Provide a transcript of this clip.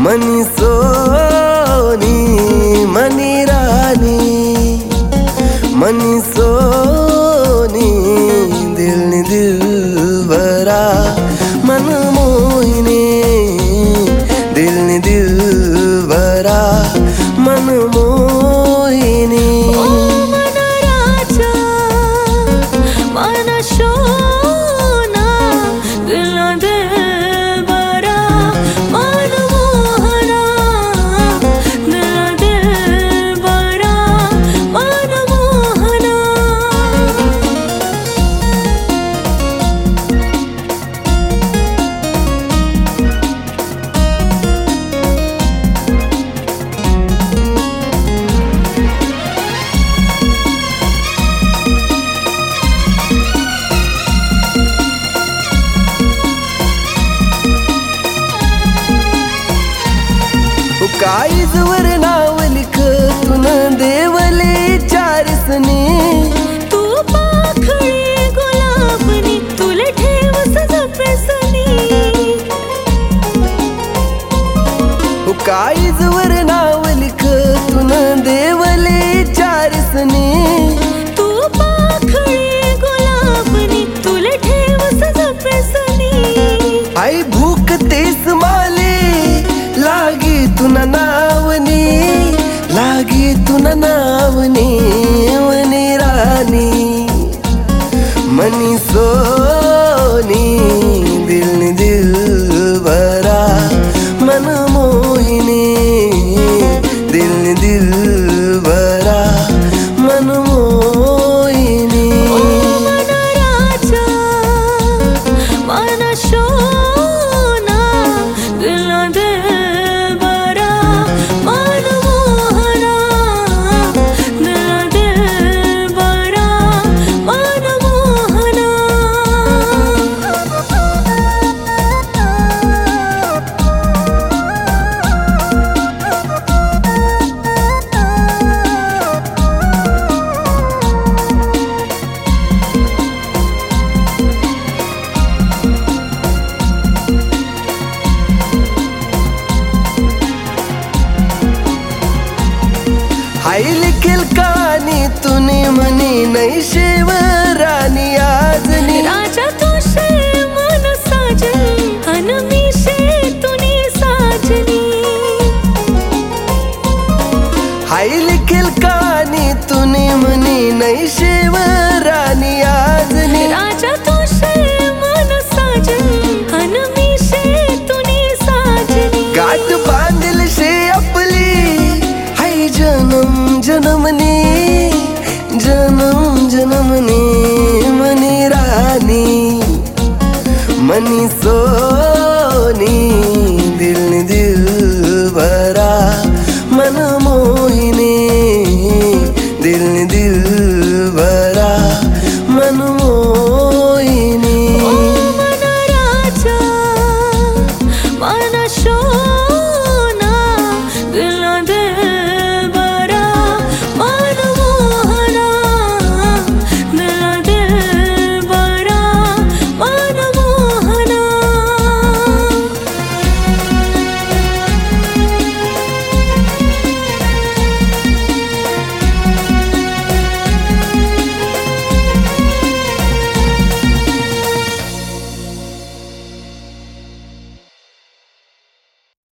मनी Sony मनी रानी, मनी Sony दिल ने दिलबरा, मन मोहिनी दिल ने दिलबरा, मन मोहिनी। ओ मन राजा मन सोना दिल ने दिलबरा, मन मोहना दिल ने दिलबरा, मन मोहना। काळीजवर नाव लिख तुन देवले चारसनी, तू पाखळी गुलाबनी तुला ठेव सजपेसनी। काळीजवर नाव लिख तुन देवले चारसनी, तू पाखळी गुलाबनी तुला ठेव सजपेसनी। आई भूक तेस माले लागी तुना नावनी, लागी तुना नावनी मनी रानी, मनी सोनी दिल ने दिलबरा, मन मोहिनी दिल ने दिलबरा, मन मोहिनी। ओ मन राजा मन सोना दिल ने दिलबरा, मन मोहना दिल ने दिलबरा, मन मोहना। हाय लिखेल कहाणी तुने मनी नैशेव रानी आजनी, राजा तुझे मन साजनी अन मी शे तुनी साजनी। हाय लिखेल कहाणी तुने मनी नैशेव रानी आजनी, राजा तुझे मन साजनी अन मी शे तुनी साजनी। गाठ बांधल शे आपली हाय जन्म जन्मनी, जन्म जन्मनी मनी रानी, मनी सोनी दिल ने दिलबरा, मन मोहिनी दिल ने